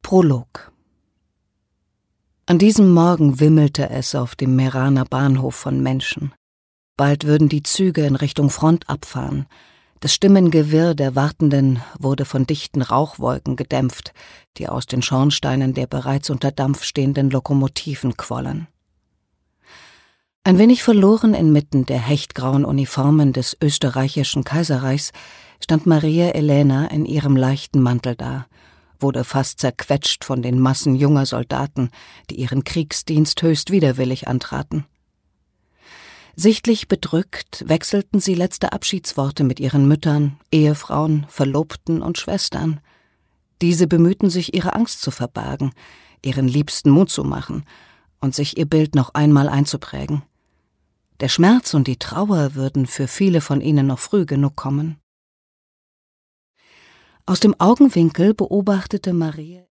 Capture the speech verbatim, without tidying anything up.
Prolog. An diesem Morgen wimmelte es auf dem Meraner Bahnhof von Menschen. Bald würden die Züge in Richtung Front abfahren. Das Stimmengewirr der Wartenden wurde von dichten Rauchwolken gedämpft, die aus den Schornsteinen der bereits unter Dampf stehenden Lokomotiven quollen. Ein wenig verloren inmitten der hechtgrauen Uniformen des österreichischen Kaiserreichs stand Maria Elena in ihrem leichten Mantel da, wurde fast zerquetscht von den Massen junger Soldaten, die ihren Kriegsdienst höchst widerwillig antraten. Sichtlich bedrückt wechselten sie letzte Abschiedsworte mit ihren Müttern, Ehefrauen, Verlobten und Schwestern. Diese bemühten sich, ihre Angst zu verbergen, ihren Liebsten Mut zu machen und sich ihr Bild noch einmal einzuprägen. Der Schmerz und die Trauer würden für viele von ihnen noch früh genug kommen. Aus dem Augenwinkel beobachtete Maria